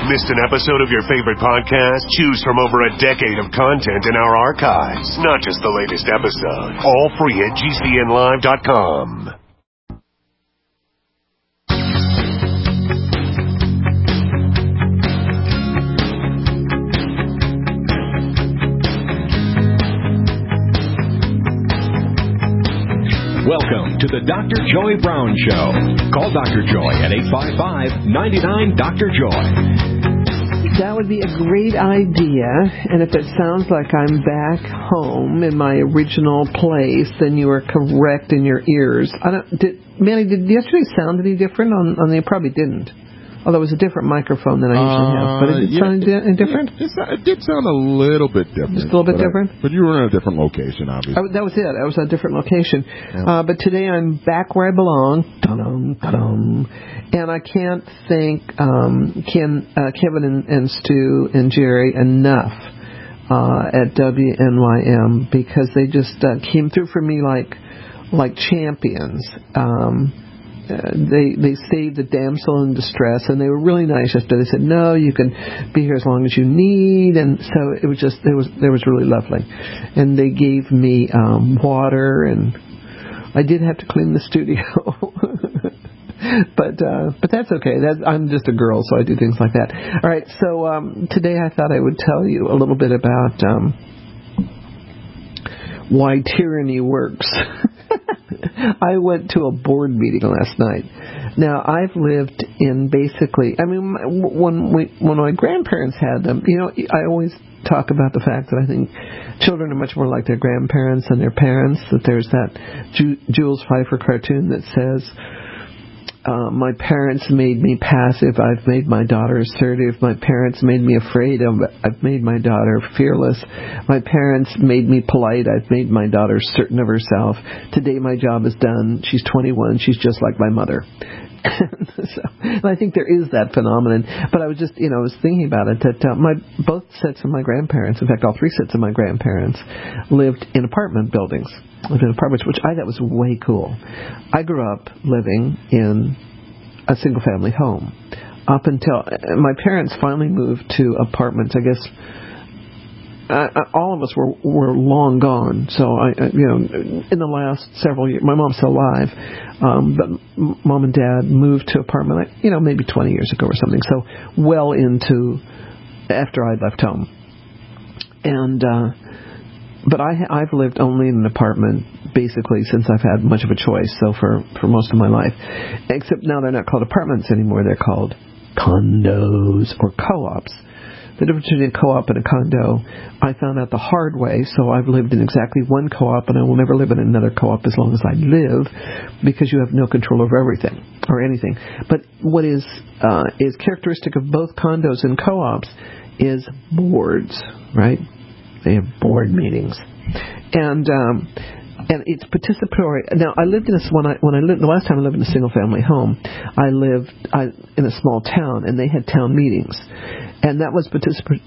Missed an episode of your favorite podcast? Choose from over a decade of content in our archives, not just the latest episode. All free at GCNlive.com. Welcome to the Dr. Joy Brown Show. Call Dr. Joy at 855-99-DR-JOY. That would be a great idea, and if it sounds like I'm back home in my original place, then you are correct in your ears. Manny, did yesterday sound any different? It probably didn't. Although it was a different microphone than I usually have. But did it sound any different? It did sound a little bit different. Just a little bit different? But you were in a different location, obviously. That was it. I was at a different location. Yeah. But today I'm back where I belong. Ta-dum, ta-dum. And I can't thank Kevin and Stu and Jerry enough at WNYM because they just came through for me like champions. They saved the damsel in distress, and they were really nice yesterday. They said, "No, you can be here as long as you need," and so it was just it was really lovely. And they gave me water, and I did have to clean the studio, but that's okay. I'm just a girl, so I do things like that. All right, so today I thought I would tell you a little bit about why tyranny works. I went to a board meeting last night. Now, I've lived in when my grandparents had them, I always talk about the fact that I think children are much more like their grandparents than their parents, that there's that Jules Pfeiffer cartoon that says, my parents made me passive, I've made my daughter assertive. My parents made me afraid, I've made my daughter fearless. My parents made me polite, I've made my daughter certain of herself. Today my job is done. She's 21, she's just like my mother. And I think there is that phenomenon. But I was just, I was thinking about it, that both sets of my grandparents, in fact all three sets of my grandparents, lived in apartment buildings. Lived in apartments, which I thought was way cool. I grew up living in a single-family home up until my parents finally moved to apartments. I guess all of us were long gone. So in the last several years, my mom's still alive, but mom and dad moved to apartment, maybe 20 years ago or something. So well into after I left home, and. But I've lived only in an apartment basically since I've had much of a choice, so for most of my life. Except now they're not called apartments anymore, they're called condos or co-ops. The difference between a co-op and a condo, I found out the hard way, so I've lived in exactly one co-op, and I will never live in another co-op as long as I live, because you have no control over everything, or anything. But what is characteristic of both condos and co-ops is boards, right? They have board meetings, and it's participatory. Now, I lived in the last time I lived in a single family home, I lived in a small town, and they had town meetings, and that was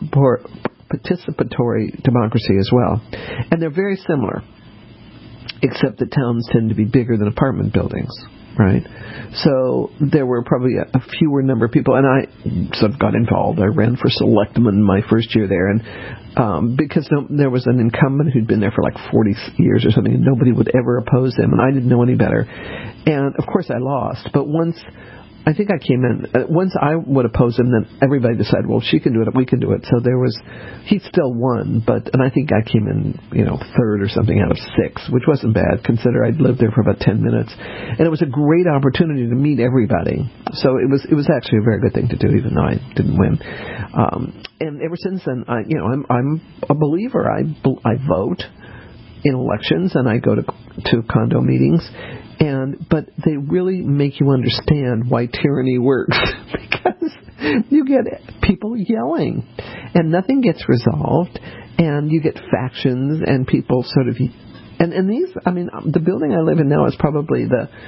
participatory democracy as well. And they're very similar, except that towns tend to be bigger than apartment buildings. Right, so there were probably a fewer number of people, and I sort of got involved. I ran for selectman my first year there, and because there was an incumbent who'd been there for like 40 years or something, and nobody would ever oppose him, and I didn't know any better. And of course I lost, but once I think I came in, once I would oppose him, then everybody decided, well, she can do it, we can do it. So he still won, and I think I came in, third or something out of 6, which wasn't bad, considering I'd lived there for about 10 minutes. And it was a great opportunity to meet everybody. So it was actually a very good thing to do, even though I didn't win. And ever since then, I'm a believer. I vote in elections, and I go to condo meetings. But they really make you understand why tyranny works, because you get people yelling, and nothing gets resolved, and you get factions, and people sort of, and these, the building I live in now is probably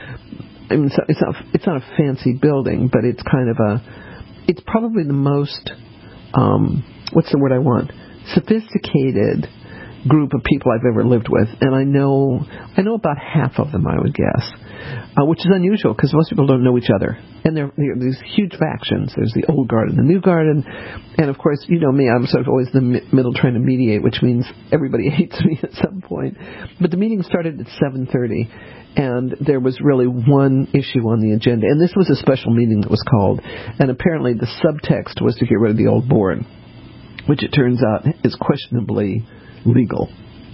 it's not a fancy building, but it's it's probably the most, what's the word I want, sophisticated group of people I've ever lived with, and I know about half of them, I would guess. which is unusual because most people don't know each other. And there are these huge factions. There's the old guard and the new guard. And of course, you know me, I'm sort of always in the middle trying to mediate, which means everybody hates me at some point. But the meeting started at 7:30, and there was really one issue on the agenda. And this was a special meeting that was called. And apparently the subtext was to get rid of the old board, which it turns out is questionably legal.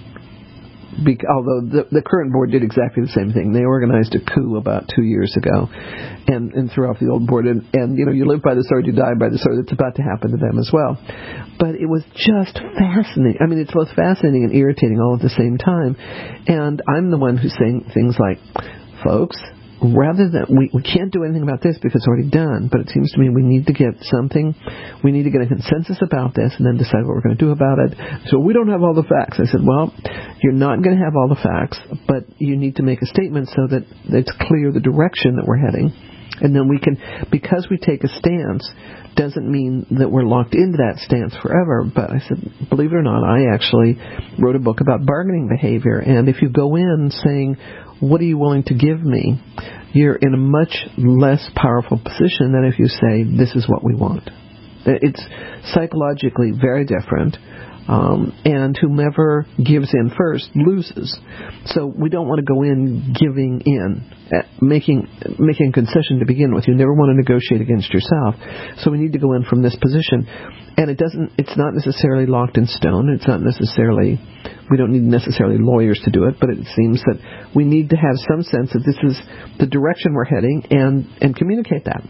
Although the current board did exactly the same thing. They organized a coup about 2 years ago and threw off the old board. And you know, you live by the sword, you die by the sword. It's about to happen to them as well. But it was just fascinating. I mean, it's both fascinating and irritating all at the same time. And I'm the one who's saying things like, folks, rather than, we can't do anything about this because it's already done, but it seems to me we need to get something, we need to get a consensus about this and then decide what we're going to do about it. So we don't have all the facts. I said, well, you're not going to have all the facts, but you need to make a statement so that it's clear the direction that we're heading. And then we can, because we take a stance, doesn't mean that we're locked into that stance forever. But I said, believe it or not, I actually wrote a book about bargaining behavior. And if you go in saying, what are you willing to give me, you're in a much less powerful position than if you say, this is what we want. It's psychologically very different. And whomever gives in first loses. So we don't want to go in giving in, making a concession to begin with. You never want to negotiate against yourself. So we need to go in from this position. And it's not necessarily locked in stone. It's not necessarily, we don't need necessarily lawyers to do it, but it seems that we need to have some sense that this is the direction we're heading and communicate that.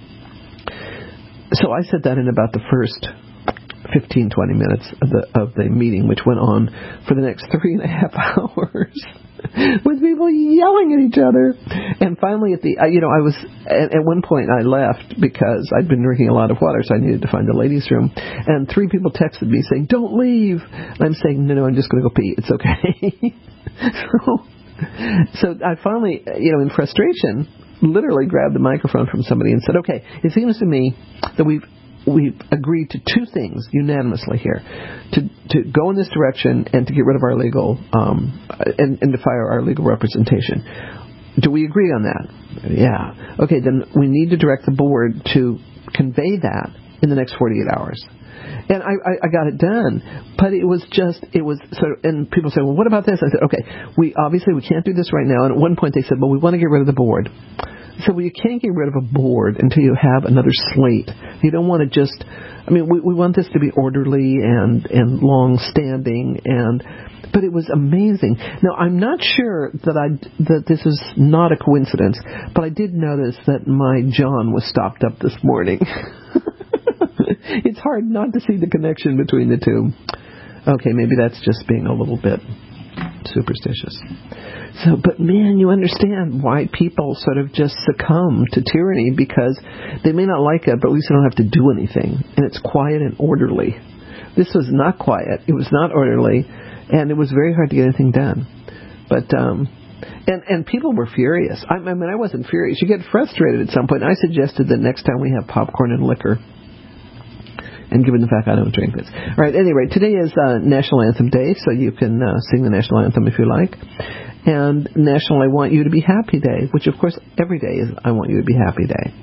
So I said that in about the first 15, 20 minutes of the meeting, which went on for the next 3.5 hours with people yelling at each other. And finally, I was at one point I left because I'd been drinking a lot of water, so I needed to find the ladies' room. And 3 people texted me saying, "Don't leave." And I'm saying, "No, I'm just going to go pee. It's okay." So I finally, in frustration, literally grabbed the microphone from somebody and said, "Okay, it seems to me that we've agreed to 2 things unanimously here: to go in this direction and to get rid of our legal and to fire our legal representation. Do we agree on that?" Yeah. Okay, then we need to direct the board to convey that in the next 48 hours. And I got it done, but it was sort of, and people said, "Well, what about this?" I said, "Okay, we can't do this right now." And at one point they said, "Well, we want to get rid of the board." So you can't get rid of a board until you have another slate. You don't want to just, we want this to be orderly and long-standing, but it was amazing. Now, I'm not sure that this is not a coincidence, but I did notice that my John was stopped up this morning. It's hard not to see the connection between the two. Okay, maybe that's just being a little bit superstitious. So, but man, you understand why people sort of just succumb to tyranny, because they may not like it, but at least they don't have to do anything. And it's quiet and orderly. This was not quiet. It was not orderly. And it was very hard to get anything done. But, and people were furious. I wasn't furious. You get frustrated at some point. I suggested that next time we have popcorn and liquor. And given the fact I don't drink this. All right, anyway, today is National Anthem Day, so you can sing the National Anthem if you like. And National I Want You to Be Happy Day, which of course every day is I Want You to Be Happy Day.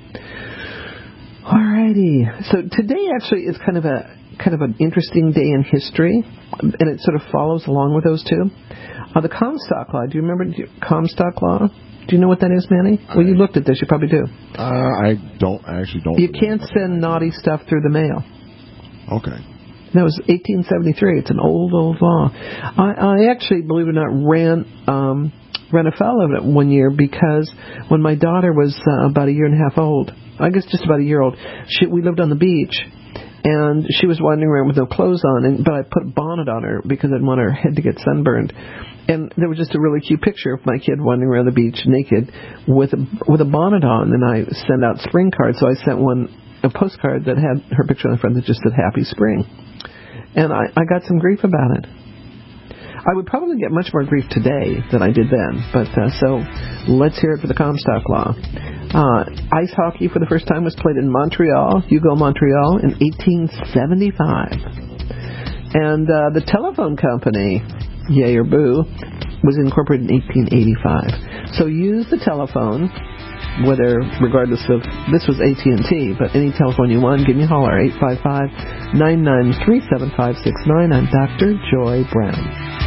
Alrighty, so today actually is kind of an interesting day in history, and it sort of follows along with those two. The Comstock Law. Do you remember the Comstock Law? Do you know what that is, Manny? Well, you looked at this. You probably do. I don't. You can't send naughty stuff through the mail. Okay. That was 1873. It's an old law. I actually, believe it or not, ran afoul of it one year because when my daughter was about a year and a half old, I guess just about a year old, we lived on the beach, and she was wandering around with no clothes on, but I put a bonnet on her because I didn't want her head to get sunburned. And there was just a really cute picture of my kid wandering around the beach naked with a bonnet on, and I sent out spring cards, so I sent a postcard that had her picture on the front that just said Happy Spring. And I got some grief about it. I would probably get much more grief today than I did then. But so let's hear it for the Comstock Law. Ice hockey for the first time was played in Montreal, Hugo, Montreal, in 1875. And the telephone company, yay or boo, was incorporated in 1885. So use the telephone, regardless of, this was AT&T, but any telephone you want, give me a holler, 855-993-7569. I'm Dr. Joy Brown.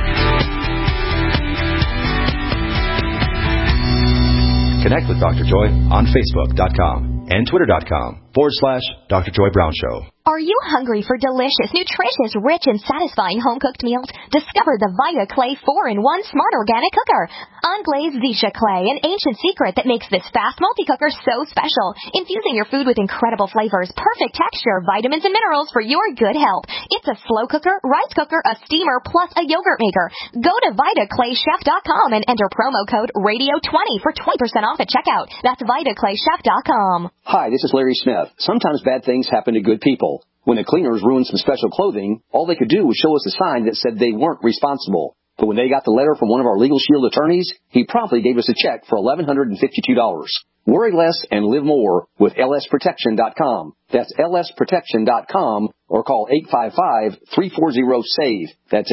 Connect with Dr. Joy on Facebook.com and Twitter.com/Dr. Joy Brown Show. Are you hungry for delicious, nutritious, rich, and satisfying home-cooked meals? Discover the Vita Clay 4-in-1 Smart Organic Cooker. Unglazed Zisha Clay, an ancient secret that makes this fast multi-cooker so special. Infusing your food with incredible flavors, perfect texture, vitamins, and minerals for your good health. It's a slow cooker, rice cooker, a steamer, plus a yogurt maker. Go to VitaClayChef.com and enter promo code RADIO20 for 20% off at checkout. That's VitaClayChef.com. Hi, this is Larry Smith. Sometimes bad things happen to good people. When the cleaners ruined some special clothing, all they could do was show us a sign that said they weren't responsible. But when they got the letter from one of our Legal Shield attorneys, he promptly gave us a check for $1,152. Worry less and live more with lsprotection.com. That's lsprotection.com or call 855-340-SAVE. That's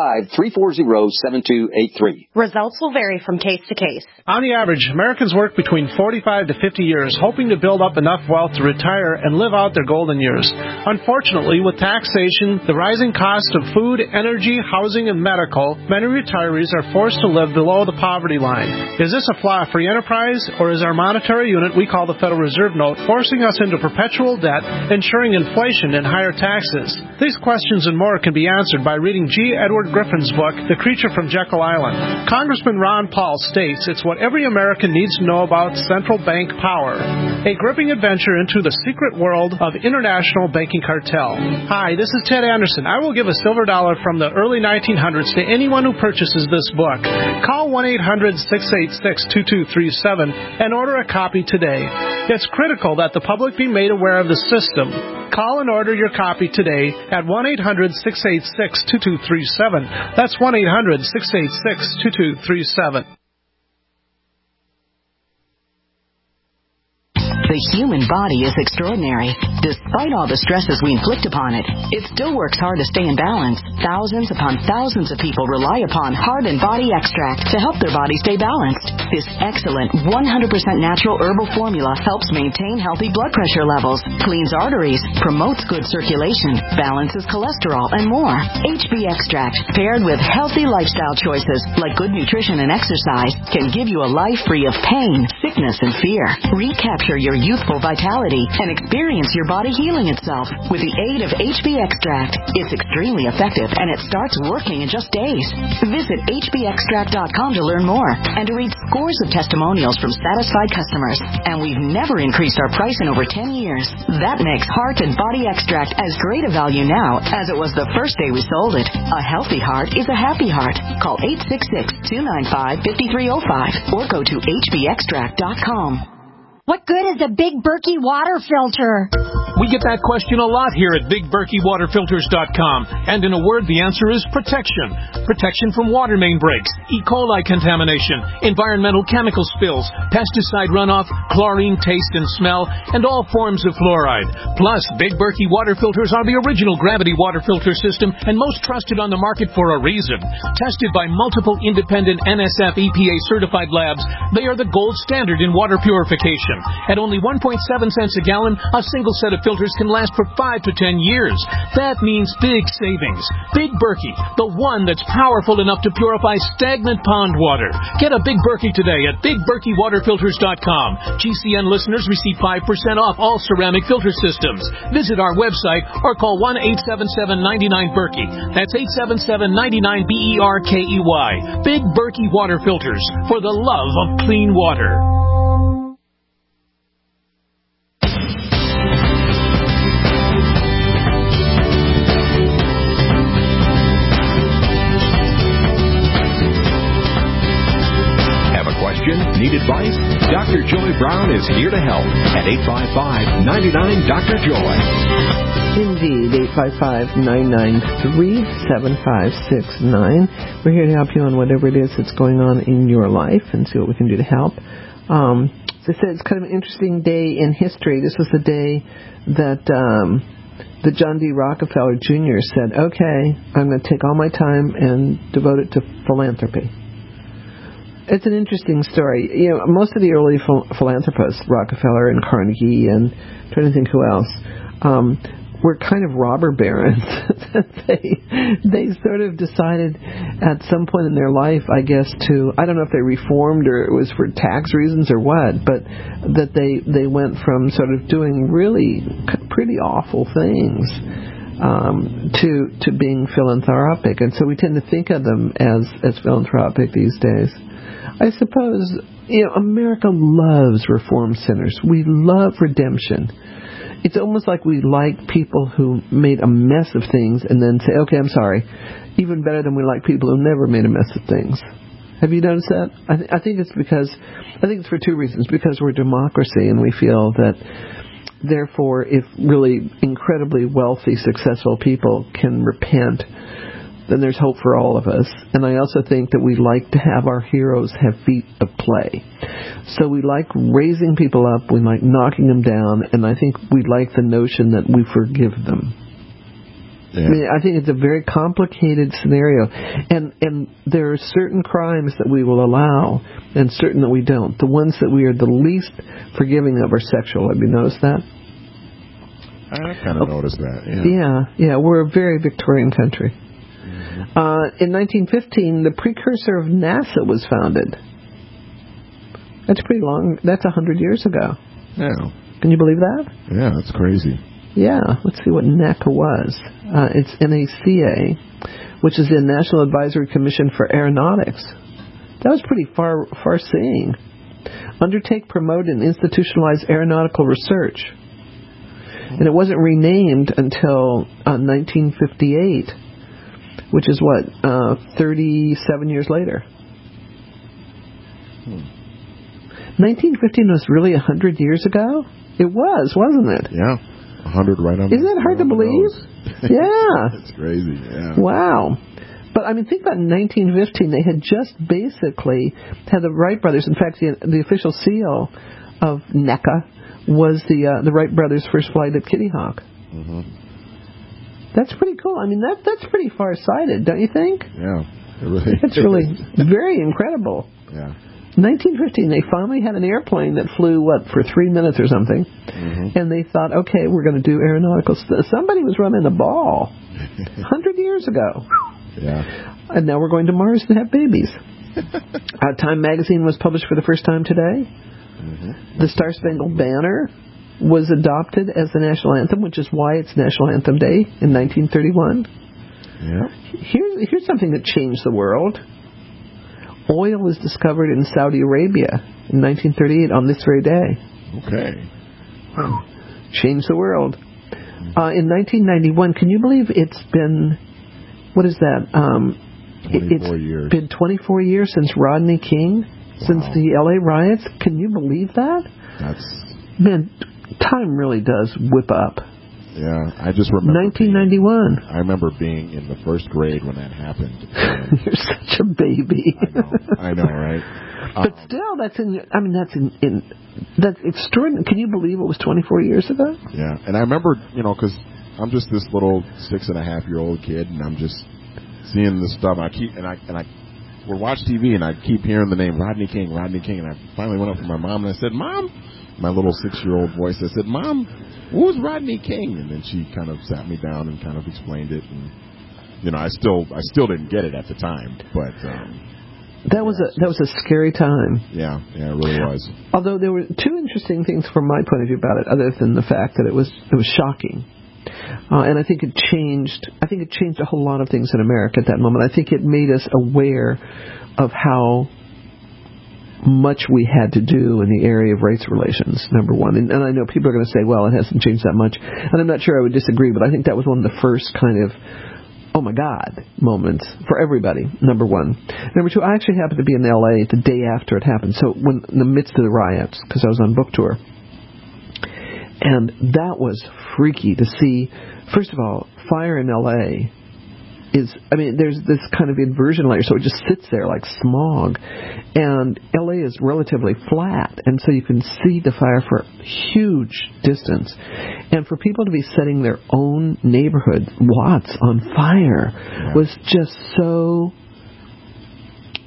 855-340-7283. Results will vary from case to case. On the average, Americans work between 45 to 50 years, hoping to build up enough wealth to retire and live out their golden years. Unfortunately, with taxation, the rising cost of food, energy, housing, and medical, many retirees are forced to live below the poverty line. Is this a flaw free enterprise, or is our monetary unit we call the Federal Reserve Note forcing us into perpetual debt, ensuring inflation and higher taxes? These questions and more can be answered by reading G. Edward Griffin's book, The Creature from Jekyll Island. Congressman Ron Paul states it's what every American needs to know about central bank power. A gripping adventure into the secret world of international banking cartel. Hi, this is Ted Anderson. I will give a silver dollar from the early 1900s to anyone who purchases this book. Call 1-800-686-2237 and order a copy today. It's critical that the public be made aware of the system. Call and order your copy today at 1-800-686-2237. That's 1-800-686-2237. The human body is extraordinary. Despite all the stresses we inflict upon it, it still works hard to stay in balance. Thousands upon thousands of people rely upon Heart and Body Extract to help their body stay balanced. This excellent 100% natural herbal formula helps maintain healthy blood pressure levels, cleans arteries, promotes good circulation, balances cholesterol, and more. HB Extract, paired with healthy lifestyle choices like good nutrition and exercise, can give you a life free of pain, sickness, and fear. Recapture your youthful vitality and experience your body healing itself with the aid of HB Extract. It's extremely effective and it starts working in just days. Visit hbextract.com to learn more and to read scores of testimonials from satisfied customers. And we've never increased our price in over 10 years. That makes Heart and Body Extract as great a value now as it was the first day we sold it. A healthy heart is a happy heart. Call 866-295-5305 or go to hbextract.com. What good is a Big Berkey water filter? We get that question a lot here at BigBerkeyWaterFilters.com. And in a word, the answer is protection. Protection from water main breaks, E. coli contamination, environmental chemical spills, pesticide runoff, chlorine taste and smell, and all forms of fluoride. Plus, Big Berkey water filters are the original gravity water filter system and most trusted on the market for a reason. Tested by multiple independent NSF EPA certified labs, they are the gold standard in water purification. At only 1.7 cents a gallon, a single set of filters can last for 5 to 10 years. That means big savings. Big Berkey, the one that's powerful enough to purify stagnant pond water. Get a Big Berkey today at BigBerkeyWaterFilters.com. GCN listeners receive 5% off all ceramic filter systems. Visit our website or call 1-877-99-BERKEY. That's 877-99-BERKEY. Big Berkey Water Filters, for the love of clean water. Need advice? Dr. Joy Brown is here to help at 855-99-DR-JOY. Indeed, 855-993-7569. We're here to help you on whatever it is that's going on in your life and see what we can do to help. As I said, it's kind of an interesting day in history. This was the day that the John D. Rockefeller Jr. said, okay, I'm going to take all my time and devote it to philanthropy. It's an interesting story. You know, most of the early philanthropists, Rockefeller and Carnegie, and I'm trying to think who else, were kind of robber barons. They sort of decided at some point in their life, I guess, I don't know if they reformed or it was for tax reasons or what, but that they went from sort of doing really pretty awful things to being philanthropic. And so we tend to think of them as philanthropic these days. I suppose, you know, America loves reform sinners. We love redemption. It's almost like we like people who made a mess of things and then say, okay, I'm sorry. Even better than we like people who never made a mess of things. Have you noticed that? I think it's for two reasons. Because we're a democracy and we feel that, therefore, if really incredibly wealthy, successful people can repent, then there's hope for all of us. And I also think that we like to have our heroes have feet of clay. So we like raising people up, we like knocking them down, and I think we like the notion that we forgive them. Yeah. I mean, I think it's a very complicated scenario. And there are certain crimes that we will allow and certain that we don't. The ones that we are the least forgiving of are sexual. Have you noticed that? I kind of noticed that, Yeah, we're a very Victorian country. In 1915, the precursor of NASA was founded. That's pretty long. That's 100 years ago. Yeah. Can you believe that? Yeah, that's crazy. Yeah. Let's see what NACA was. It's NACA, which is the National Advisory Commission for Aeronautics. That was pretty far-seeing. Undertake, promote, and institutionalize aeronautical research. And it wasn't renamed until 1958. Which is 37 years later. 1915 was really 100 years ago? It was, wasn't it? Yeah, 100 right on. Isn't that hard to believe? Yeah. It's crazy, yeah. Wow. But, I mean, think about 1915. They had just basically had the Wright brothers. In fact, the official seal of NECA was the Wright brothers' first flight at Kitty Hawk. Mm-hmm. That's pretty cool. I mean, that's pretty far-sighted, don't you think? Yeah, it really is. It's really very incredible. Yeah. 1915, they finally had an airplane that flew, for 3 minutes or something. Mm-hmm. And they thought, okay, we're going to do aeronautical stuff. Somebody was running the ball 100 years ago. Yeah. And now we're going to Mars and have babies. Time magazine was published for the first time today. Mm-hmm. The Star Spangled Banner was adopted as the national anthem, which is why it's National Anthem Day in 1931. Yeah. Here's something that changed the world. Oil was discovered in Saudi Arabia in 1938 on this very day. Okay. Wow. Changed the world. In 1991, can you believe it's been, what is that? 24 years. It's been 24 years since Rodney King, since the LA riots. Can you believe that? Man, time really does whip up. Yeah, I just remember 1991. I remember being in the first grade when that happened. You're such a baby. I know, right? But still, that's extraordinary. Can you believe it was 24 years ago? Yeah, and I remember, because I'm just this little 6.5-year-old kid, and I'm just seeing this stuff. And I would watch TV, and I keep hearing the name Rodney King, and I finally went up to my mom and I said, "Mom," my little 6-year-old voice, I said, "Mom, who's Rodney King?" And then she kind of sat me down and kind of explained it, and I still didn't get it at the time, but that was a scary time. Yeah, it really was. Although there were two interesting things from my point of view about it, other than the fact that it was shocking. And I think it changed a whole lot of things in America at that moment. I think it made us aware of how much we had to do in the area of race relations, number one. And I know people are going to say, well, it hasn't changed that much. And I'm not sure I would disagree, but I think that was one of the first kind of, oh my God, moments for everybody, number one. Number two, I actually happened to be in L.A. the day after it happened, so in the midst of the riots, because I was on book tour. And that was freaky to see. First of all, fire in L.A. there's this kind of inversion layer, so it just sits there like smog. And L.A. is relatively flat, and so you can see the fire for a huge distance. And for people to be setting their own neighborhood lots on fire was just so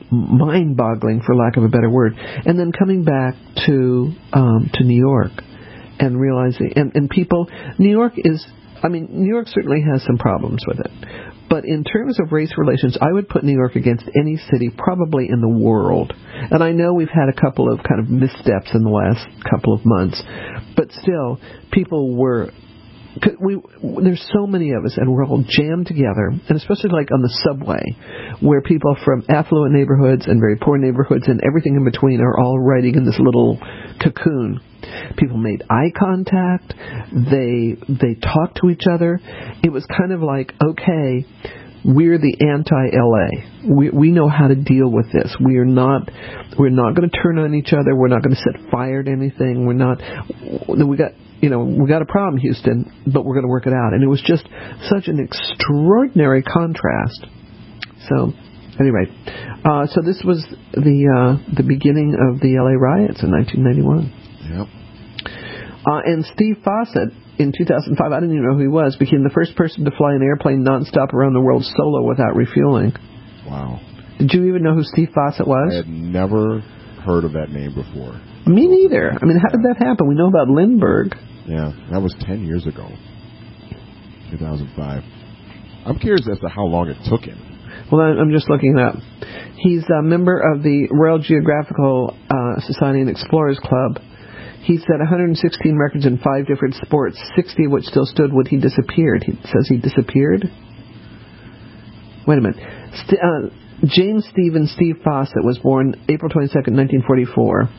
mind-boggling, for lack of a better word. And then coming back to New York and realizing, and people, New York certainly has some problems with it. But in terms of race relations, I would put New York against any city probably in the world. And I know we've had a couple of kind of missteps in the last couple of months, but still, people were... there's so many of us, and we're all jammed together, and especially like on the subway, where people from affluent neighborhoods and very poor neighborhoods and everything in between are all riding in this little cocoon. People made eye contact. They talked to each other. It was kind of like, okay, we're the anti-LA. We know how to deal with this. We're not going to turn on each other. We're not going to set fire to anything. We got a problem, Houston, but we're going to work it out. And it was just such an extraordinary contrast. So, anyway, so this was the beginning of the LA riots in 1991. Yep. And Steve Fawcett, in 2005, I didn't even know who he was, became the first person to fly an airplane nonstop around the world solo without refueling. Wow. Did you even know who Steve Fawcett was? I had never heard of that name before. Me neither. I mean, how did that happen? We know about Lindbergh. Yeah, that was 10 years ago, 2005. I'm curious as to how long it took him. Well, I'm just looking it up. He's a member of the Royal Geographical Society and Explorers Club. He's set 116 records in 5 different sports, 60 of which still stood when he disappeared. He says he disappeared? Wait a minute. James Stephen Steve Fawcett was born April 22nd, 1944.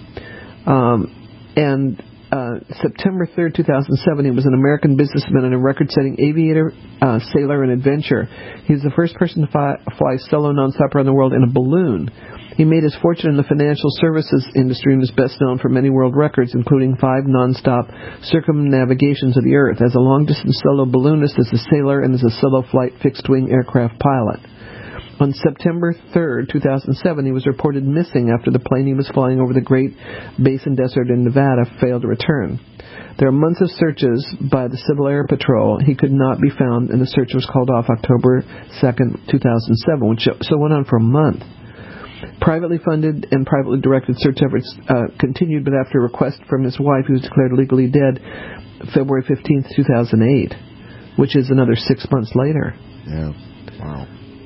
September 3rd, 2007, he was an American businessman and a record-setting aviator, sailor, and adventurer. He's the first person to fly solo nonstop around the world in a balloon. He made his fortune in the financial services industry and is best known for many world records, including 5 nonstop circumnavigations of the Earth, as a long-distance solo balloonist, as a sailor, and as a solo-flight fixed-wing aircraft pilot. On September 3rd, 2007, he was reported missing after the plane he was flying over the Great Basin Desert in Nevada failed to return. There are months of searches by the Civil Air Patrol. He could not be found, and the search was called off October 2nd, 2007, which so went on for a month. Privately funded and privately directed search efforts continued, but after a request from his wife, he was declared legally dead February 15th, 2008, which is another 6 months later. Yeah, wow.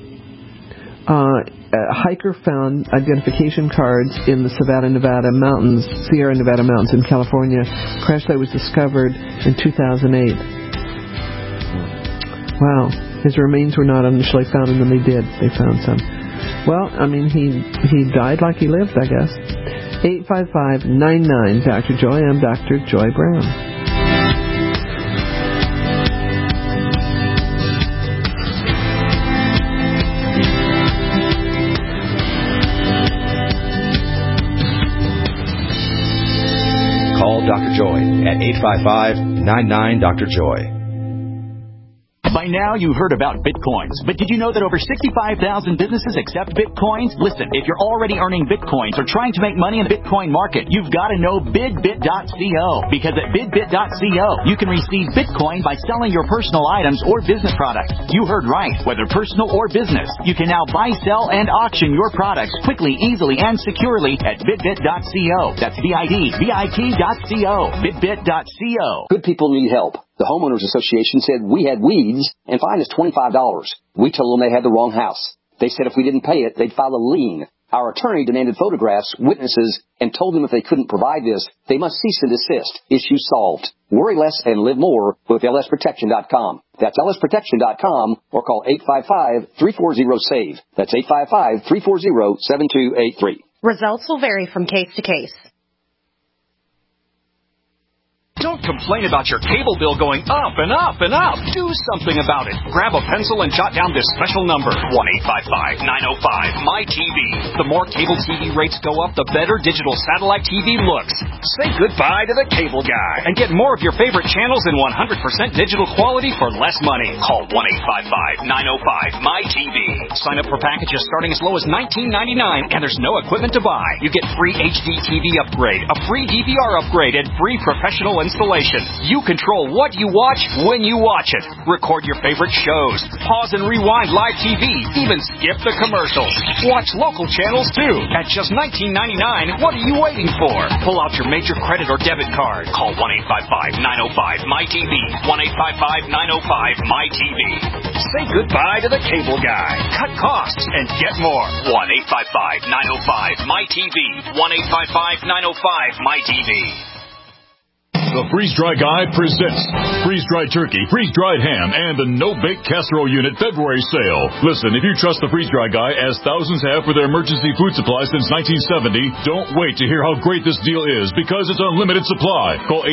A hiker found identification cards in the Sierra Nevada Mountains in California. Crash site was discovered in 2008. Wow. His remains were not initially found, and then they found some. Well, I mean, he died like he lived, I guess. 855-99 Dr. Joy. I'm Dr. Joy Brown. Call Dr. Joy at 855-99-DR-JOY. By now, you've heard about Bitcoins, but did you know that over 65,000 businesses accept Bitcoins? Listen, if you're already earning Bitcoins or trying to make money in the Bitcoin market, you've got to know BidBit.co, because at BidBit.co, you can receive Bitcoin by selling your personal items or business products. You heard right. Whether personal or business, you can now buy, sell, and auction your products quickly, easily, and securely at BidBit.co. That's BidBit.co. BidBit.co. Good people need help. The Homeowners Association said we had weeds and fined us $25. We told them they had the wrong house. They said if we didn't pay it, they'd file a lien. Our attorney demanded photographs, witnesses, and told them if they couldn't provide this, they must cease and desist. Issue solved. Worry less and live more with lsprotection.com. That's lsprotection.com or call 855-340-SAVE. That's 855-340-7283. Results will vary from case to case. Don't complain about your cable bill going up and up and up. Do something about it. Grab a pencil and jot down this special number, 1-855-905-MY-TV. The more cable TV rates go up, the better digital satellite TV looks. Say goodbye to the cable guy and get more of your favorite channels in 100% digital quality for less money. Call 1-855-905-MY-TV. Sign up for packages starting as low as $19.99, and there's no equipment to buy. You get free HD TV upgrade, a free DVR upgrade, and free professional and installation. You control what you watch when you watch it. Record your favorite shows. Pause and rewind live TV. Even skip the commercials. Watch local channels too. At just $19.99, what are you waiting for? Pull out your major credit or debit card. Call 1-855-905-MyTV. 1-855-905-MyTV. Say goodbye to the cable guy. Cut costs and get more. 1-855-905-MyTV. 1-855-905-MyTV. The Freeze-Dry Guy presents freeze-dried turkey, freeze-dried ham, and the no-bake casserole unit February sale. Listen, if you trust the Freeze-Dry Guy, as thousands have for their emergency food supply since 1970, don't wait to hear how great this deal is, because it's unlimited supply. Call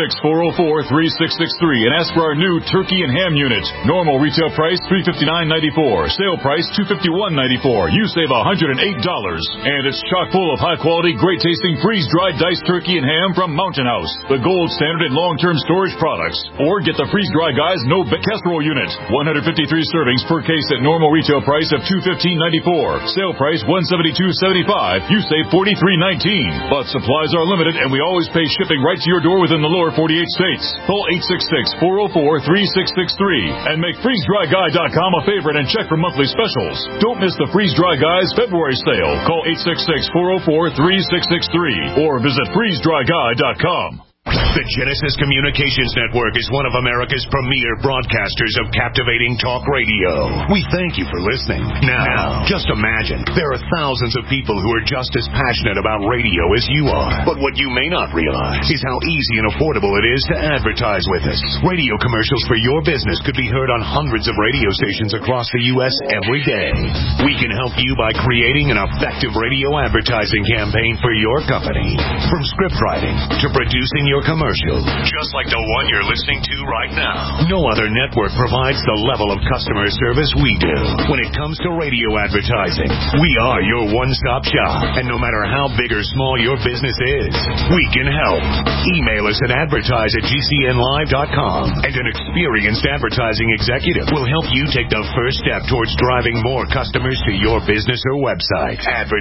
866-404-3663 and ask for our new turkey and ham unit. Normal retail price $359.94. Sale price $251.94. You save $108. And it's chock full of high-quality, great-tasting freeze-dried diced turkey and ham from Mountain House, the gold standard in long-term storage products. Or get the Freeze-Dry Guy's no-bake casserole unit. 153 servings per case at normal retail price of $215.94. Sale price $172.75. You save $43.19. But supplies are limited, and we always pay shipping right to your door within the lower 48 states. Call 866-404-3663 and make FreezeDryGuy.com a favorite and check for monthly specials. Don't miss the Freeze-Dry Guy's February sale. Call 866-404-3663 or visit FreezeDryGuy.com. The Genesis Communications Network is one of America's premier broadcasters of captivating talk radio. We thank you for listening. Now, just imagine, there are thousands of people who are just as passionate about radio as you are. But what you may not realize is how easy and affordable it is to advertise with us. Radio commercials for your business could be heard on hundreds of radio stations across the U.S. every day. We can help you by creating an effective radio advertising campaign for your company. From script writing to producing your commercial, just like the one you're listening to right now. No other network provides the level of customer service we do. When it comes to radio advertising, we are your one-stop shop. And no matter how big or small your business is, we can help. Email us at advertise@gcnlive.com, and an experienced advertising executive will help you take the first step towards driving more customers to your business or website.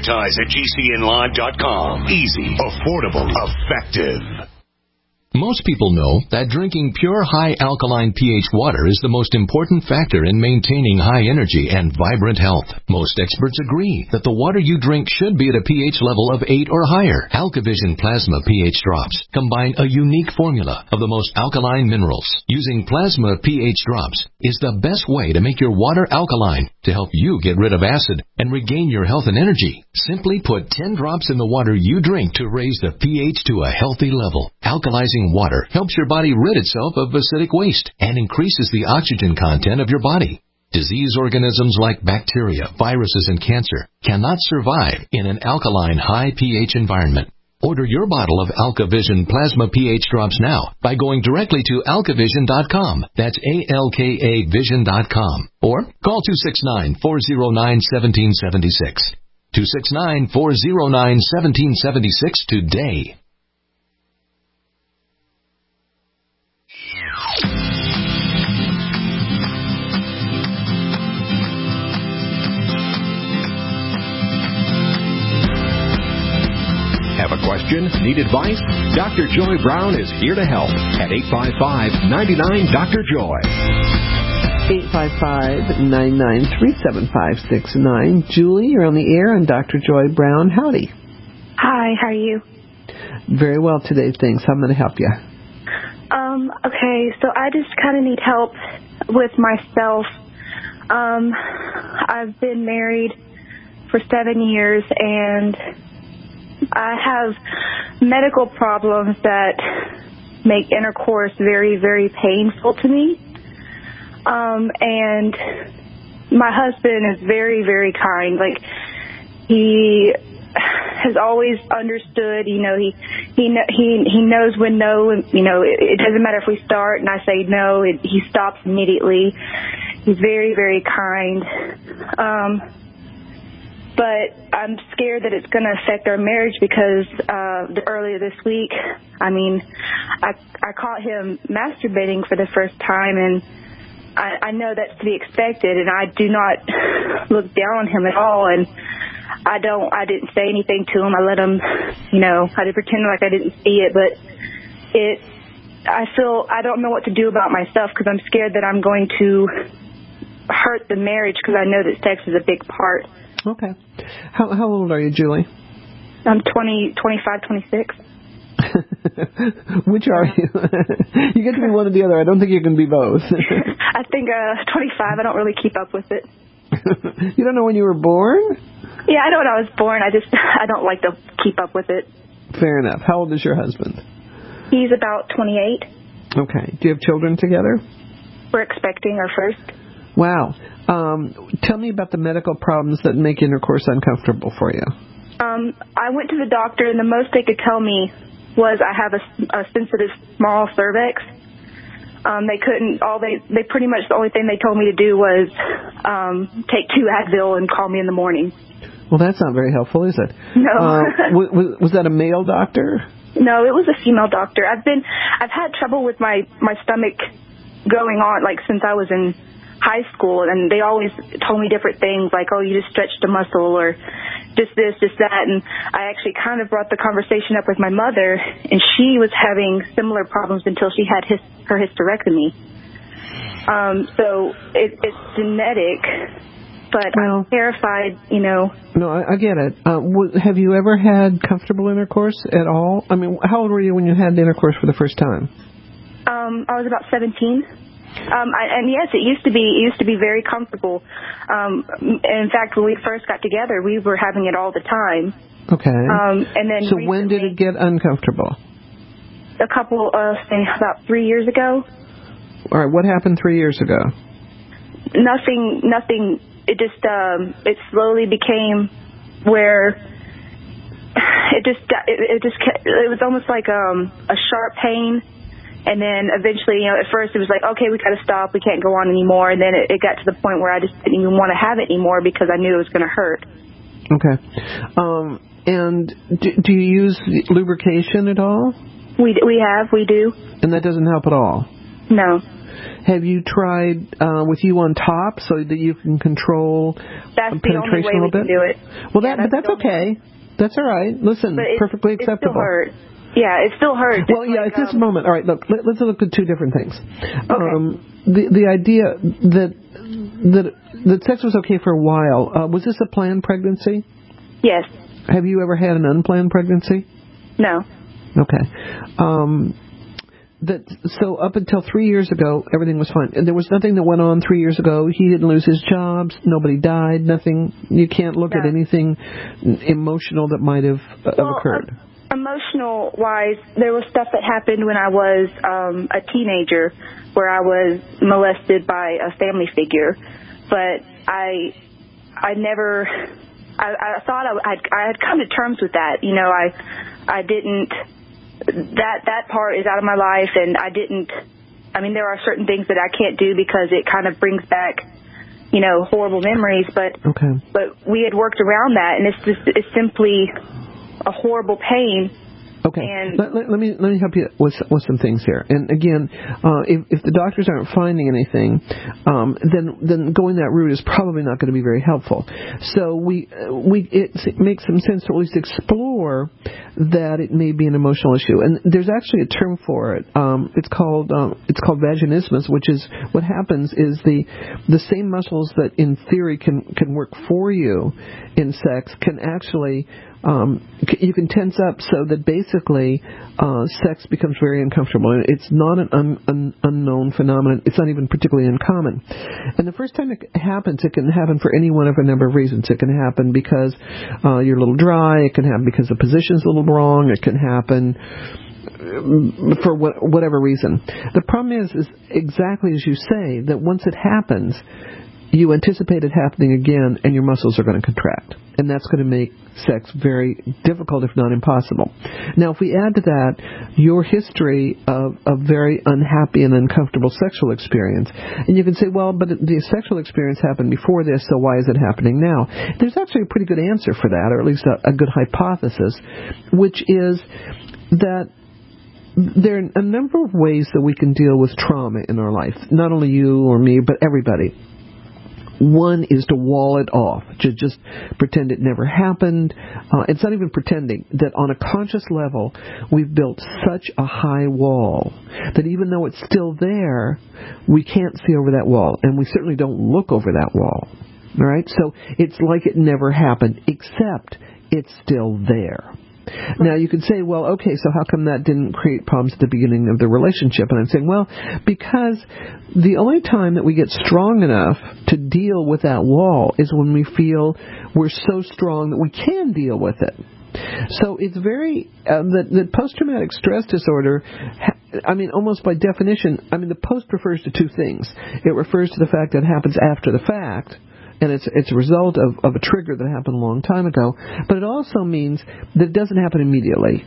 Advertise@gcnlive.com. Easy, affordable, effective. Most people know that drinking pure high alkaline pH water is the most important factor in maintaining high energy and vibrant health. Most experts agree that the water you drink should be at a pH level of 8 or higher. AlkaVision Plasma pH drops combine a unique formula of the most alkaline minerals. Using Plasma pH drops is the best way to make your water alkaline to help you get rid of acid and regain your health and energy. Simply put 10 drops in the water you drink to raise the pH to a healthy level. Alkalizing water helps your body rid itself of acidic waste and increases the oxygen content of your body. Disease organisms like bacteria, viruses, and cancer cannot survive in an alkaline high pH environment. Order your bottle of AlkaVision Plasma pH drops now by going directly to alkavision.com. That's ALKAvision.com. Or call 269-409-1776. 269-409-1776 today. Have a question? Need advice? Dr. Joy Brown is here to help at 855-99-DR-JOY. 855-993-7569. Julie, you're on the air on Dr. Joy Brown. Howdy. Hi, how are you? Very well today, thanks. I'm going to help you. Okay, so I just kind of need help with myself. I've been married for 7 years, and I have medical problems that make intercourse very, very painful to me. And my husband is very, very kind. Like, he has always understood, he knows when no, it doesn't matter if we start and I say no, he stops immediately. He's very, very kind. But I'm scared that it's going to affect our marriage because earlier this week, I caught him masturbating for the first time, and I know that's to be expected, and I do not look down on him at all, and I didn't say anything to him. I let him, I did pretend like I didn't see it, but I don't know what to do about myself because I'm scared that I'm going to hurt the marriage because I know that sex is a big part. Okay. How old are you, Julie? I'm 25, 26. Which are you? You get to be one or the other. I don't think you can be both. I think 25. I don't really keep up with it. You don't know when you were born? Yeah, I know when I was born. I don't like to keep up with it. Fair enough. How old is your husband? He's about 28. Okay. Do you have children together? We're expecting our first. Wow. Tell me about the medical problems that make intercourse uncomfortable for you. I went to the doctor, and the most they could tell me was I have a sensitive small cervix. They couldn't. They pretty much the only thing they told me to do was take 2 Advil and call me in the morning. Well, that's not very helpful, is it? No. Was that a male doctor? No, it was a female doctor. I've had trouble with my stomach going on like since I was in high school, and they always told me different things like, oh, you just stretched a muscle or just this, just that. And I actually kind of brought the conversation up with my mother, and she was having similar problems until she had her hysterectomy. So it's genetic, but I'm terrified, No, I get it. Have you ever had comfortable intercourse at all? I mean, how old were you when you had intercourse for the first time? I was about 17. And yes, it used to be very comfortable. In fact, when we first got together, we were having it all the time. Okay. And then so when did it get uncomfortable? About 3 years ago. All right. What happened 3 years ago? Nothing. It just it slowly became where it was almost like a sharp pain. And then eventually, at first it was like, okay, we got to stop. We can't go on anymore. And then it got to the point where I just didn't even want to have it anymore because I knew it was going to hurt. Okay. And do you use lubrication at all? We do. And that doesn't help at all? No. Have you tried with you on top so that you can control that's penetration the only way a little bit? We can do it. Well, that's okay. That's all right. Listen, perfectly acceptable. It still hurts. Yeah, it still hurts. Well, yeah, at this moment. All right, look, let's look at 2 different things. Okay. The idea that sex was okay for a while, was this a planned pregnancy? Yes. Have you ever had an unplanned pregnancy? No. Okay. So up until 3 years ago, everything was fine. And there was nothing that went on 3 years ago. He didn't lose his jobs. Nobody died. Nothing. You can't look at anything emotional that might have occurred. Emotional-wise, there was stuff that happened when I was a teenager where I was molested by a family figure. But I thought I had come to terms with that. I didn't, that part is out of my life, and there are certain things that I can't do because it kind of brings back, horrible memories. But we had worked around that, and it's simply a horrible pain. Okay. Let me help you with some things here. And again, if the doctors aren't finding anything, then going that route is probably not going to be very helpful. So it makes some sense to at least explore that it may be an emotional issue. And there's actually a term for it. It's called vaginismus, which is what happens is the same muscles that in theory can work for you in sex can actually you can tense up so that basically sex becomes very uncomfortable. It's not an unknown phenomenon. It's not even particularly uncommon. And the first time it happens, it can happen for any one of a number of reasons. It can happen because you're a little dry. It can happen because the position's a little wrong. It can happen for whatever reason. The problem is exactly as you say, that once it happens, you anticipate it happening again, and your muscles are going to contract. And that's going to make sex very difficult, if not impossible. Now, if we add to that your history of a very unhappy and uncomfortable sexual experience, and you can say, well, but the sexual experience happened before this, so why is it happening now? There's actually a pretty good answer for that, or at least a good hypothesis, which is that there are a number of ways that we can deal with trauma in our life. Not only you or me, but everybody. One is to wall it off, to just pretend it never happened. It's not even pretending that on a conscious level, we've built such a high wall that even though it's still there, we can't see over that wall, and we certainly don't look over that wall. All right? So it's like it never happened, except it's still there. Now, you could say, well, okay, so how come that didn't create problems at the beginning of the relationship? And I'm saying, well, because the only time that we get strong enough to deal with that wall is when we feel we're so strong that we can deal with it. So it's very, the post-traumatic stress disorder, almost by definition, the post refers to two things. It refers to the fact that it happens after the fact, and it's a result of a trigger that happened a long time ago, but it also means that it doesn't happen immediately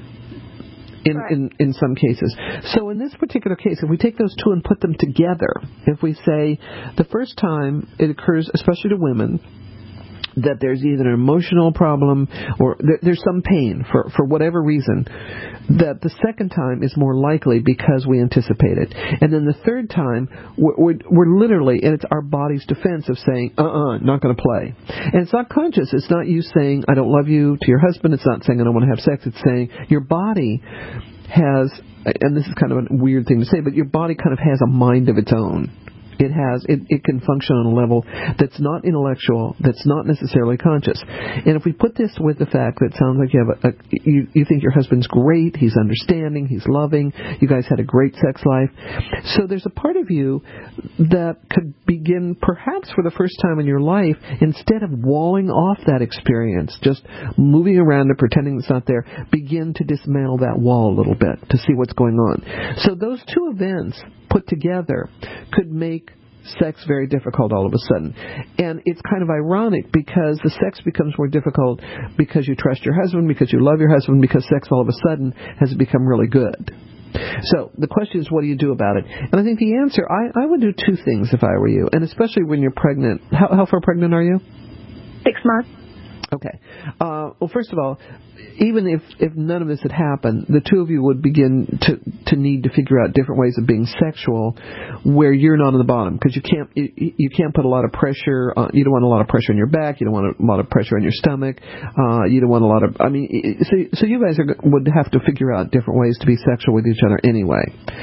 in some cases. So in this particular case, if we take those two and put them together, if we say the first time it occurs, especially to women, that there's either an emotional problem or there's some pain for whatever reason, that the second time is more likely because we anticipate it. And then the third time, we're literally, and it's our body's defense of saying, not going to play. And it's not conscious. It's not you saying, I don't love you to your husband. It's not saying I don't want to have sex. It's saying your body has, and this is kind of a weird thing to say, but your body kind of has a mind of its own. It can function on a level that's not intellectual, that's not necessarily conscious. And if we put this with the fact that it sounds like you think your husband's great, he's understanding, he's loving, you guys had a great sex life. So there's a part of you that could begin, perhaps for the first time in your life, instead of walling off that experience, just moving around and pretending it's not there, begin to dismantle that wall a little bit to see what's going on. So those two events put together could make sex very difficult all of a sudden. And it's kind of ironic because the sex becomes more difficult because you trust your husband, because you love your husband, because sex all of a sudden has become really good. So the question is, what do you do about it? And I think the answer, I would do two things if I were you, and especially when you're pregnant. How far pregnant are you? 6 months. Okay. Well, first of all, even if none of this had happened, the two of you would begin to need to figure out different ways of being sexual where you're not on the bottom, because you can't put a lot of pressure on, you don't want a lot of pressure on your back, you don't want a lot of pressure on your stomach, you don't want a lot of, so you guys would have to figure out different ways to be sexual with each other anyway.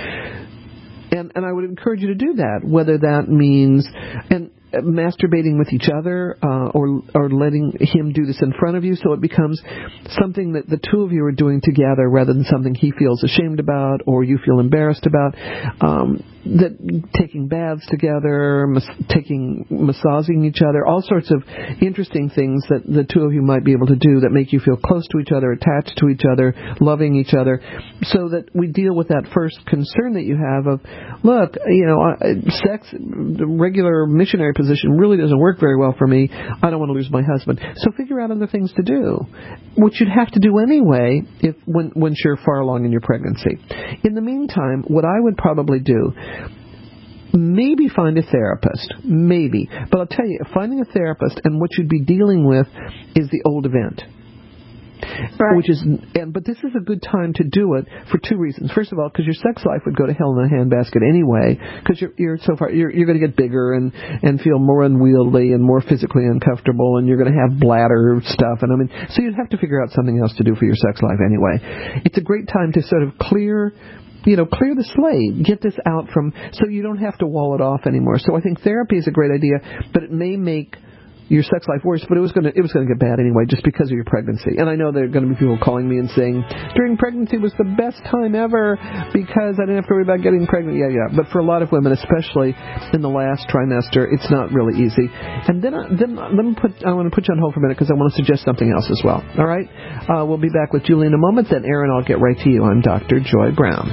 And I would encourage you to do that, whether that means masturbating with each other, or letting him do this in front of you, so it becomes something that the two of you are doing together rather than something he feels ashamed about or you feel embarrassed about. That taking baths together, massaging each other, all sorts of interesting things that the two of you might be able to do that make you feel close to each other, attached to each other, loving each other, so that we deal with that first concern that you have of, look, sex, the regular missionary position really doesn't work very well for me. I don't want to lose my husband. So figure out other things to do, which you'd have to do anyway once you're far along in your pregnancy. In the meantime, what I would probably do, maybe find a therapist, maybe. But I'll tell you, finding a therapist and what you'd be dealing with is the old event. Right. But this is a good time to do it for two reasons. First of all, because your sex life would go to hell in a handbasket anyway, because you're so far you're going to get bigger and feel more unwieldy and more physically uncomfortable, and you're going to have bladder stuff, so you'd have to figure out something else to do for your sex life anyway. It's a great time to sort of clear the slate, get this out so you don't have to wall it off anymore. So I think therapy is a great idea, but it may make your sex life worse, but it was going to get bad anyway, just because of your pregnancy. And I know there are going to be people calling me and saying, during pregnancy was the best time ever because I didn't have to worry about getting pregnant. Yeah. But for a lot of women, especially in the last trimester, it's not really easy. And then I want to put you on hold for a minute because I want to suggest something else as well. All right? We'll be back with Julie in a moment. Then, Aaron, I'll get right to you. I'm Dr. Joy Brown.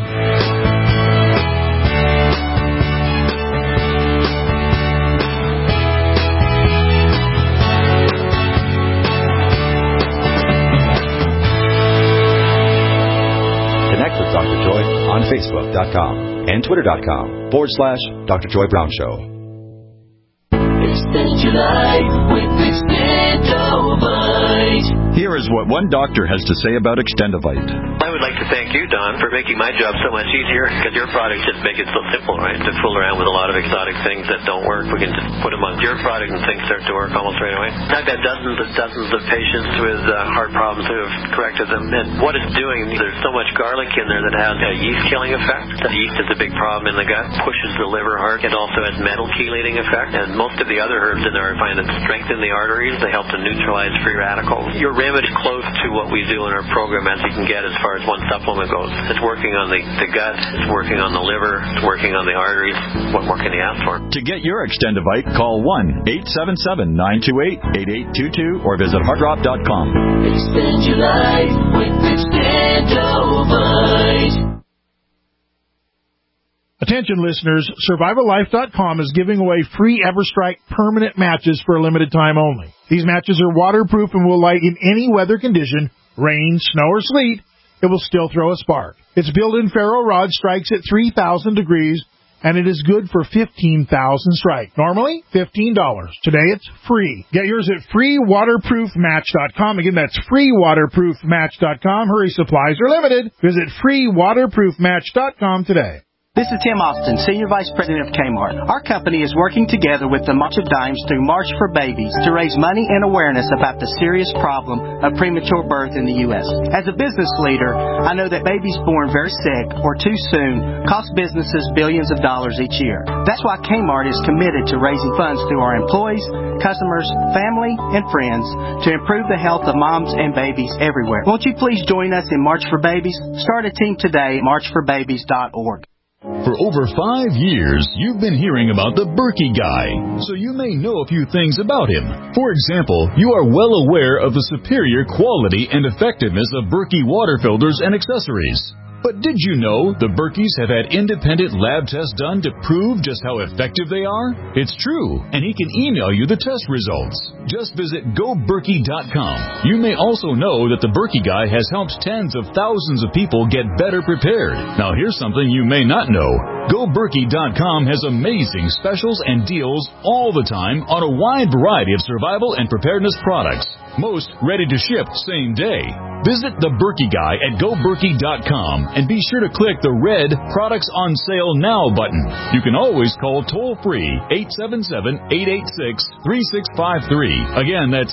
On Facebook.com and Twitter.com/Dr. Joy Brown Show. Extend your life with this Dendovite. Here is what one doctor has to say about Extendivite. I would like to thank you, Don, for making my job so much easier, because your products just make it so simple, right? To fool around with a lot of exotic things that don't work, we can just put them on your product and things start to work almost right away. I've had dozens of patients with heart problems who have corrected them, and what it's doing, there's so much garlic in there that has a yeast-killing effect. The yeast is a big problem in the gut, pushes the liver hard. It also has metal-chelating effect, and most of the other herbs in there I find that strengthen the arteries. They help to neutralize free radicals. Your remedy is close to what we do in our program as you can get as far as one supplement goes. It's working on the gut, it's working on the liver, it's working on the arteries. What more can you ask for? To get your Extendivite, call 1-877-928-8822 or visit heartdrop.com. Extend your life with Extendivite. Attention listeners, SurvivalLife.com is giving away free EverStrike permanent matches for a limited time only. These matches are waterproof and will light in any weather condition, rain, snow, or sleet. It will still throw a spark. Its built-in ferro rod strikes at 3,000 degrees, and it is good for 15,000 strike. Normally, $15. Today, it's free. Get yours at freewaterproofmatch.com. Again, that's freewaterproofmatch.com. Hurry, supplies are limited. Visit freewaterproofmatch.com today. This is Tim Austin, Senior Vice President of Kmart. Our company is working together with the March of Dimes through March for Babies to raise money and awareness about the serious problem of premature birth in the U.S. As a business leader, I know that babies born very sick or too soon cost businesses billions of dollars each year. That's why Kmart is committed to raising funds through our employees, customers, family, and friends to improve the health of moms and babies everywhere. Won't you please join us in March for Babies? Start a team today at marchforbabies.org. For over 5 years, you've been hearing about the Berkey Guy, so you may know a few things about him. For example, you are well aware of the superior quality and effectiveness of Berkey water filters and accessories. But did you know the Berkeys have had independent lab tests done to prove just how effective they are? It's true, and he can email you the test results. Just visit GoBerkey.com. You may also know that the Berkey Guy has helped tens of thousands of people get better prepared. Now here's something you may not know. GoBerkey.com has amazing specials and deals all the time on a wide variety of survival and preparedness products. Most ready to ship same day. Visit the Berkey Guy at GoBerkey.com and be sure to click the red Products on Sale Now button. You can always call toll-free 877-886-3653. Again, that's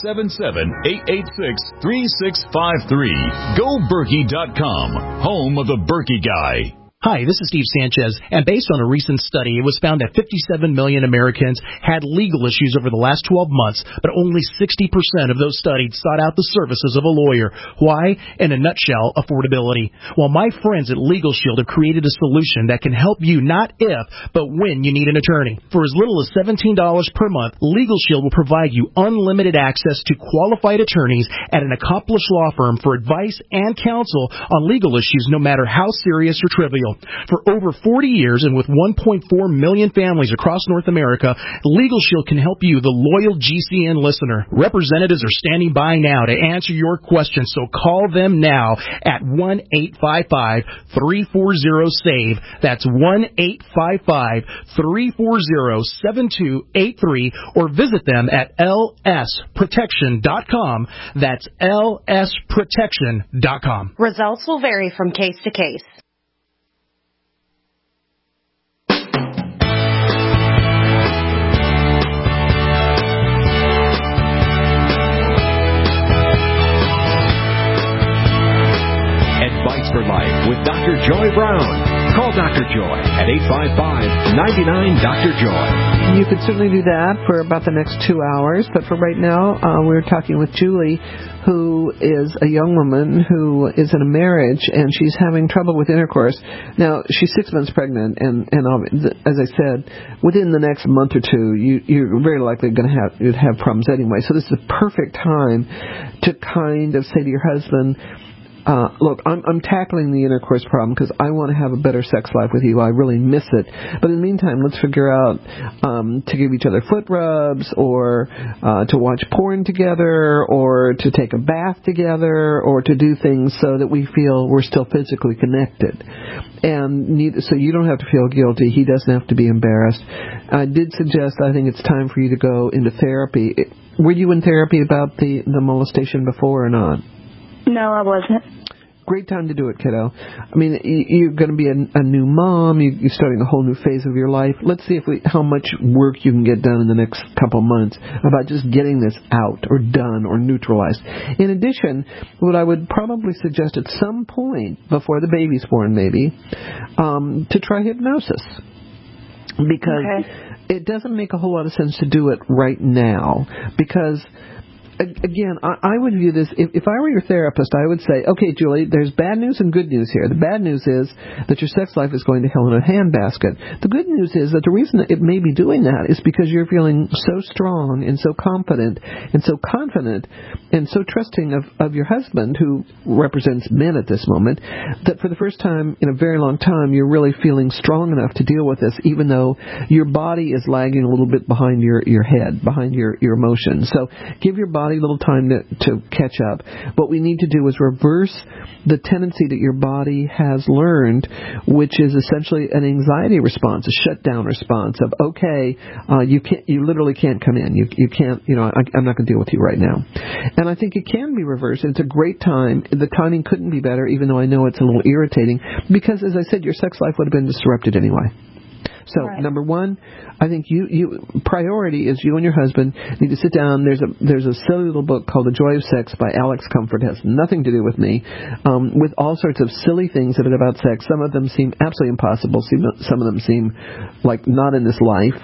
877-886-3653. GoBerkey.com, home of the Berkey Guy. Hi, this is Steve Sanchez, and based on a recent study, it was found that 57 million Americans had legal issues over the last 12 months, but only 60% of those studied sought out the services of a lawyer. Why? In a nutshell, affordability. Well, my friends at Legal Shield have created a solution that can help you not if, but when you need an attorney. For as little as $17 per month, Legal Shield will provide you unlimited access to qualified attorneys at an accomplished law firm for advice and counsel on legal issues, no matter how serious or trivial. For over 40 years and with 1.4 million families across North America, Legal Shield can help you, the loyal GCN listener. Representatives are standing by now to answer your questions, so call them now at 1-855-340-SAVE. That's 1-855-340-7283, or visit them at lsprotection.com. That's lsprotection.com. Results will vary from case to case. Advice for Life with Dr. Joy Brown. Call Dr. Joy at 855-99-DR-JOY. You could certainly do that for about the next 2 hours, but for right now, we're talking with Julie, who is a young woman who is in a marriage, and she's having trouble with intercourse. Now, she's 6 months pregnant, and as I said, within the next month or two, you're very likely going to have problems anyway. So this is a perfect time to kind of say to your husband, look, I'm tackling the intercourse problem because I want to have a better sex life with you. I really miss it. But in the meantime, let's figure out to give each other foot rubs, or to watch porn together, or to take a bath together, or to do things so that we feel we're still physically connected. And so you don't have to feel guilty. He doesn't have to be embarrassed. I did suggest I think it's time for you to go into therapy. Were you in therapy about the molestation before or not? No, I wasn't. Great time to do it, kiddo. I mean, you're going to be a new mom. You're starting a whole new phase of your life. Let's see how much work you can get done in the next couple months about just getting this out or done or neutralized. In addition, what I would probably suggest at some point before the baby's born, maybe, to try hypnosis. Because it doesn't make a whole lot of sense to do it right now. Because again, I would view this, if I were your therapist, I would say, okay, Julie, there's bad news and good news here. The bad news is that your sex life is going to hell in a handbasket. The good news is that the reason that it may be doing that is because you're feeling so strong and so confident and so confident and so trusting of your husband, who represents men at this moment, that for the first time in a very long time, you're really feeling strong enough to deal with this, even though your body is lagging a little bit behind your head, behind your emotions. So give your body a little time to catch up. What we need to do is reverse the tendency that your body has learned, which is essentially an anxiety response, a shutdown response of, okay, you literally can't come in. You can't, I'm not going to deal with you right now. And I think it can be reversed. It's a great time. The timing couldn't be better, even though I know it's a little irritating, because as I said, your sex life would have been disrupted anyway. So, number one, I think priority is you and your husband need to sit down. There's a silly little book called The Joy of Sex by Alex Comfort. It has nothing to do with me, with all sorts of silly things that are about sex. Some of them seem absolutely impossible. Some of them seem like not in this life.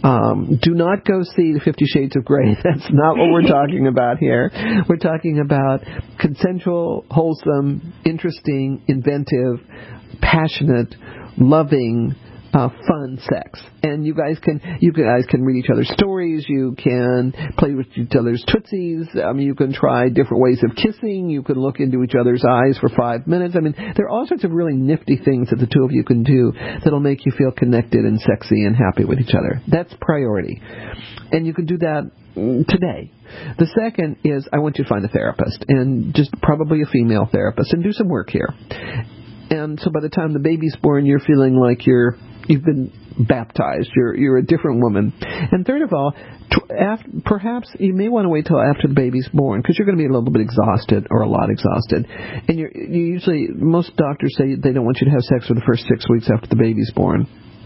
Do not go see the 50 Shades of Grey. That's not what we're talking about here. We're talking about consensual, wholesome, interesting, inventive, passionate, loving, fun sex. And you guys can read each other's stories. You can play with each other's tootsies. You can try different ways of kissing. You can look into each other's eyes for 5 minutes. There are all sorts of really nifty things that the two of you can do that'll make you feel connected and sexy and happy with each other. That's priority. And you can do that today. The second is, I want you to find a therapist, and just probably a female therapist, and do some work here. And so by the time the baby's born, you're feeling like you've been baptized. You're a different woman. And third of all, perhaps you may want to wait till after the baby's born, because you're going to be a little bit exhausted, or a lot exhausted. And most doctors say they don't want you to have sex for the first 6 weeks after the baby's born.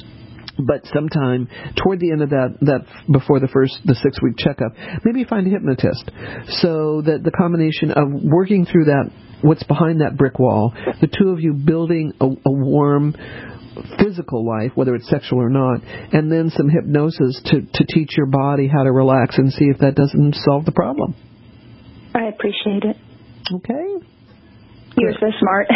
But sometime toward the end of that before the 6-week checkup, maybe find a hypnotist, so that the combination of working through that, what's behind that brick wall, the two of you building a warm physical life, whether it's sexual or not, and then some hypnosis to teach your body how to relax, and see if that doesn't solve the problem. I appreciate it. Okay. You're so smart.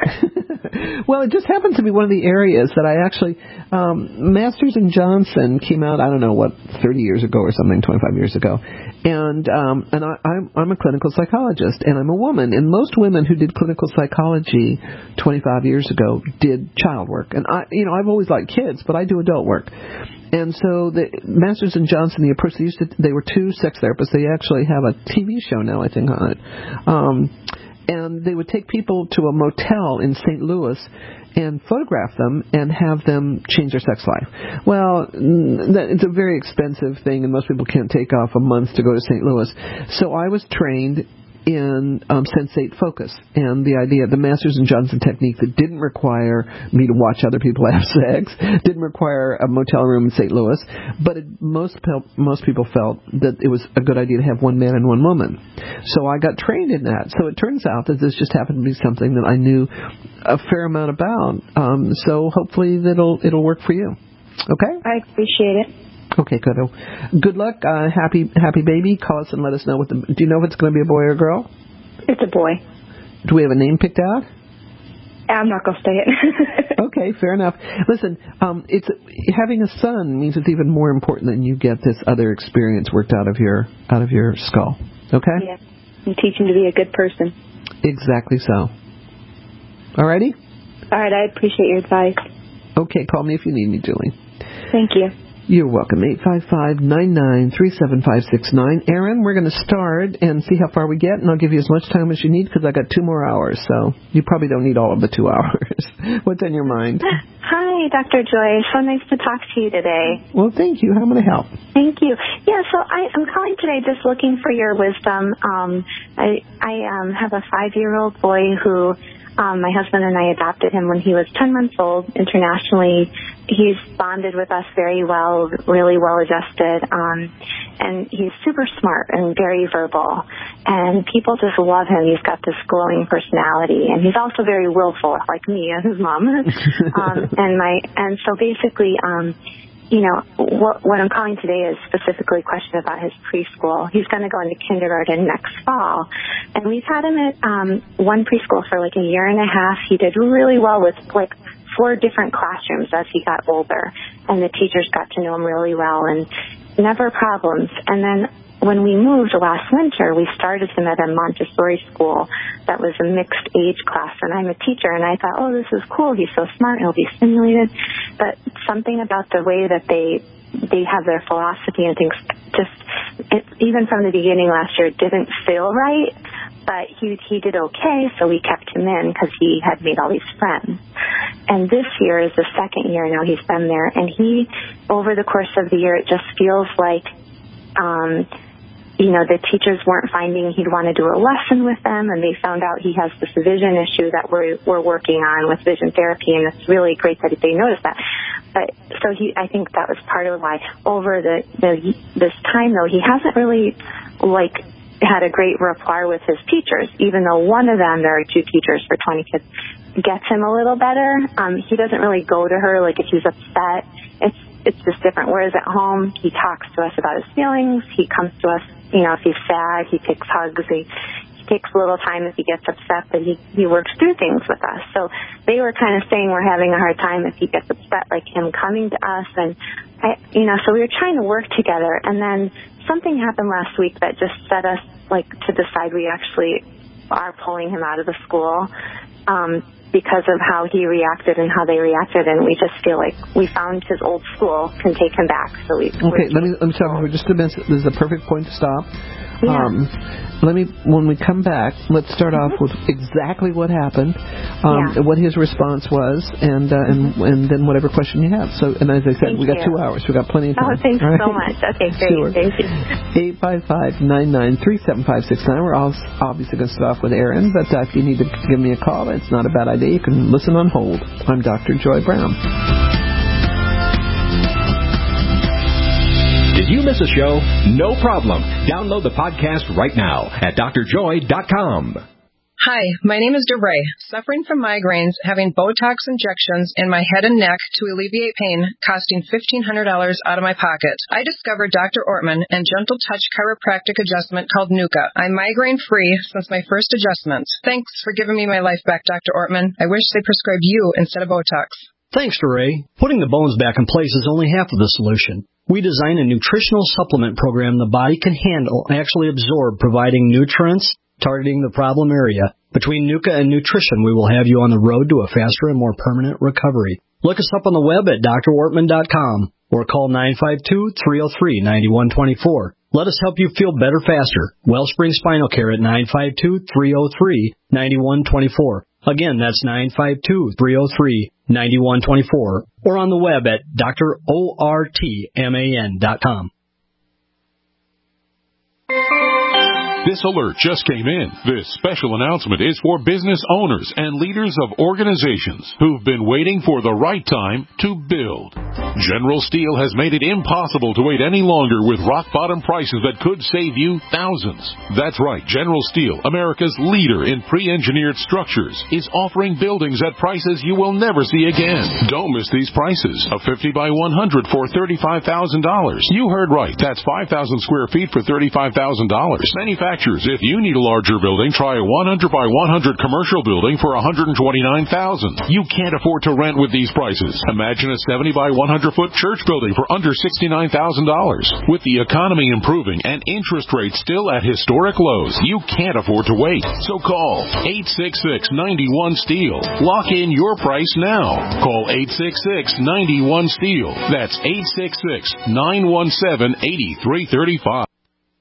Well, it just happens to be one of the areas that I actually, Masters and Johnson came out, 30 years ago or something, 25 years ago. And I'm a clinical psychologist, and I'm a woman. And most women who did clinical psychology 25 years ago did child work. And I've always liked kids, but I do adult work. And so the Masters and Johnson, the approach they were two sex therapists. They actually have a TV show now, I think, on it. And they would take people to a motel in St. Louis and photograph them and have them change their sex life. Well, it's a very expensive thing, and most people can't take off a month to go to St. Louis. So I was trained in sensate focus, and the idea, the Masters and Johnson technique that didn't require me to watch other people have sex, didn't require a motel room in St. Louis, but most people felt that it was a good idea to have one man and one woman. So I got trained in that. So it turns out that this just happened to be something that I knew a fair amount about. So hopefully it'll work for you. Okay? I appreciate it. Okay, good luck. Happy baby. Call us and let us know do you know if it's going to be a boy or a girl? It's a boy. Do we have a name picked out? I'm not going to say it. Okay, fair enough. Listen, having a son means it's even more important that you get this other experience worked out of your skull. Okay? Yeah. You teach him to be a good person. Exactly so. All righty? All right, I appreciate your advice. Okay, call me if you need me, Julie. Thank you. You're welcome. 855-993-7569. Aaron, we're going to start and see how far we get, and I'll give you as much time as you need because I got 2 more hours, so you probably don't need all of the 2 hours. What's on your mind? Hi, Dr. Joy. So nice to talk to you today. Well, thank you. How am I going to help? Thank you. Yeah, so I'm calling today just looking for your wisdom. I have a 5-year-old boy who my husband and I adopted him when he was 10 months old internationally. He's bonded with us very well, really well adjusted, and he's super smart and very verbal. And people just love him. He's got this glowing personality, and he's also very willful, like me as his mom. And so basically, you know, what I'm calling today is specifically a question about his preschool. He's going to go into kindergarten next fall. And we've had him at one preschool for like a year and a half. He did really well with like 4 different classrooms as he got older. And the teachers got to know him really well and never problems. And then when we moved last winter, we started him at a Montessori school that was a mixed age class, and I'm a teacher, and I thought, oh, this is cool. He's so smart. He'll be stimulated. But something about the way that they have their philosophy and things even from the beginning last year, didn't feel right. But he did okay, so we kept him in because he had made all these friends. And this year is the 2nd year now he's been there, and he, over the course of the year, it just feels like, you know, the teachers weren't finding he'd want to do a lesson with them, and they found out he has this vision issue that we're working on with vision therapy, and it's really great that they noticed that. But so I think that was part of why over this time though he hasn't really like had a great rapport with his teachers, even though one of them, there are 2 teachers for 20 kids, gets him a little better. He doesn't really go to her like if he's upset. It's just different. Whereas at home, he talks to us about his feelings. He comes to us, you know, if he's sad, he takes hugs. He takes a little time if he gets upset, but he works through things with us. So they were kind of saying we're having a hard time if he gets upset, like him coming to us. And, so we were trying to work together. And then something happened last week that just set us, like, to decide we actually are pulling him out of the school. Because of how he reacted and how they reacted, and we just feel like we found his old school can take him back. So okay. Let me stop for just a minute. This is a perfect point to stop. Yeah. When we come back, let's start off with exactly what happened, what his response was, and then whatever question you have. So, and as I said, we got 2 hours. We got plenty of time. Oh, thanks so much. Okay, great. Sure. Thank you. 855-993-7569. We're obviously going to start off with Aaron, but if you need to give me a call, it's not a bad idea. You can listen on hold. I'm Dr. Joy Brown. Did you miss a show? No problem. Download the podcast right now at drjoy.com. Hi, my name is Debray. Suffering from migraines, having Botox injections in my head and neck to alleviate pain, costing $1,500 out of my pocket. I discovered Dr. Ortman and Gentle Touch chiropractic adjustment called Nuka. I'm migraine-free since my first adjustment. Thanks for giving me my life back, Dr. Ortman. I wish they prescribed you instead of Botox. Thanks, Debray. Putting the bones back in place is only half of the solution. We design a nutritional supplement program the body can handle and actually absorb, providing nutrients, targeting the problem area. Between Nuka and nutrition, we will have you on the road to a faster and more permanent recovery. Look us up on the web at drortman.com or call 952-303-9124. Let us help you feel better faster. Wellspring Spinal Care at 952-303-9124. Again, that's 952-303-9124 or on the web at drortman.com. This alert just came in. This special announcement is for business owners and leaders of organizations who've been waiting for the right time to build. General Steel has made it impossible to wait any longer with rock-bottom prices that could save you thousands. That's right. General Steel, America's leader in pre-engineered structures, is offering buildings at prices you will never see again. Don't miss these prices. A 50 by 100 for $35,000. You heard right. That's 5,000 square feet for $35,000. Manufacturers, if you need a larger building, try a 100 by 100 commercial building for $129,000. You can't afford to rent with these prices. Imagine a 70 by 100 200-foot church building for under $69,000. With the economy improving and interest rates still at historic lows, you can't afford to wait. So call 866-91-STEEL. Lock in your price now. Call 866-91-STEEL. That's 866-917-8335.